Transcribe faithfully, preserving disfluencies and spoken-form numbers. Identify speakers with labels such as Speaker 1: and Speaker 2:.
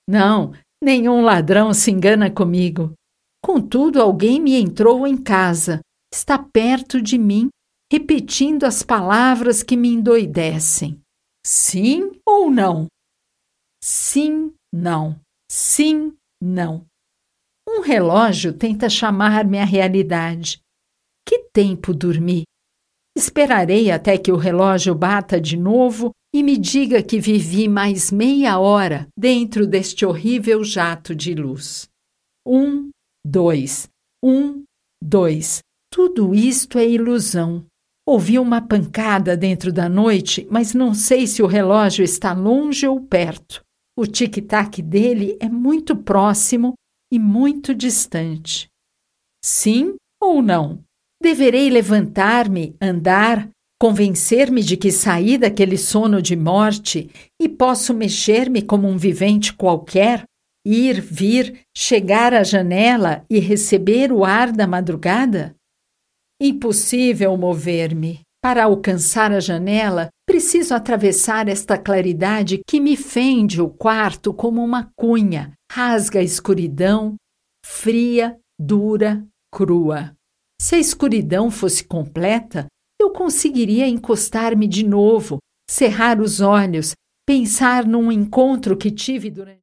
Speaker 1: Não, nenhum ladrão se engana comigo. Contudo, alguém me entrou em casa, está perto de mim, repetindo as palavras que me endoidecem. Sim ou não? Sim, não. Sim, não. Um relógio tenta chamar-me à realidade. Que tempo dormi? Esperarei até que o relógio bata de novo e me diga que vivi mais meia hora dentro deste horrível jato de luz. Um, dois, um, dois. Tudo isto é ilusão. Ouvi uma pancada dentro da noite, mas não sei se o relógio está longe ou perto. O tic-tac dele é muito próximo e muito distante. Sim ou não? Deverei levantar-me, andar, convencer-me de que saí daquele sono de morte e posso mexer-me como um vivente qualquer, ir, vir, chegar à janela e receber o ar da madrugada? Impossível mover-me. Para alcançar a janela, preciso atravessar esta claridade que me fende o quarto como uma cunha, rasga a escuridão, fria, dura, crua. Se a escuridão fosse completa, eu conseguiria encostar-me de novo, cerrar os olhos, pensar num encontro que tive durante